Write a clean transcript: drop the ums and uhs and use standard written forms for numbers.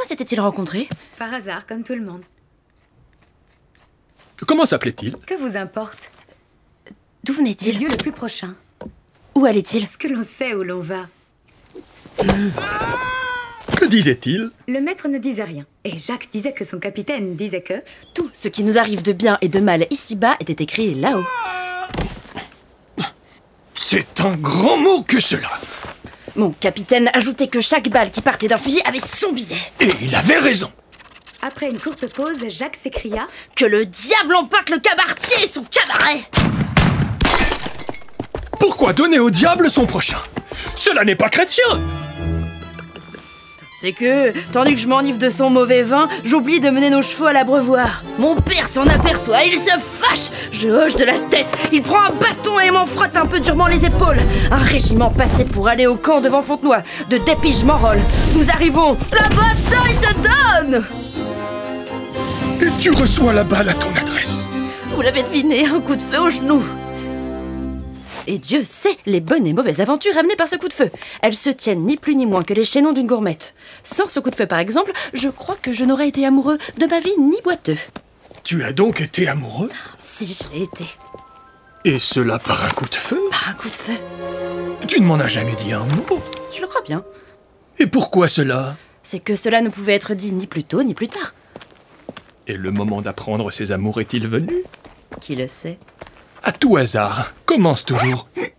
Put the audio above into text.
s'étaient-ils rencontrés? Par hasard, comme tout le monde. Comment s'appelait-il? Que vous importe? D'où Du venait-il? lieu le plus prochain. Où allait-il? Est-ce que l'on sait où l'on va? Que disait-il? Le maître ne disait rien. Et Jacques disait que son capitaine disait que... Tout ce qui nous arrive de bien et de mal ici-bas était écrit là-haut. C'est un grand mot que cela. Mon capitaine ajoutait que chaque balle qui partait d'un fusil avait son billet. Et il avait raison. Après une courte pause, Jacques s'écria... Que le diable emporte le cabaretier et son cabaret! Pourquoi donner au diable son prochain? Cela n'est pas chrétien. C'est que, tandis que je m'enivre de son mauvais vin, j'oublie de mener nos chevaux à l'abreuvoir. Mon père s'en aperçoit, il se fâche. Je hoche de la tête, il prend un bâton et m'en frotte un peu durement les épaules. Un régiment passé pour aller au camp devant Fontenoy. De dépit, je m'enrôle. Nous arrivons, la bataille se donne! Et tu reçois la balle à ton adresse. Vous l'avez deviné, un coup de feu au genou. Et Dieu sait les bonnes et mauvaises aventures amenées par ce coup de feu. Elles se tiennent ni plus ni moins que les chaînons d'une gourmette. Sans ce coup de feu, par exemple, je crois que je n'aurais été amoureux de ma vie ni boiteux. Tu as donc été amoureux? Si, je l'ai été. Et cela par un coup de feu? Par un coup de feu. Tu ne m'en as jamais dit un mot. Je le crois bien. Et pourquoi cela? C'est que cela ne pouvait être dit ni plus tôt ni plus tard. Et le moment d'apprendre ses amours est-il venu? Qui le sait? À tout hasard, commence toujours.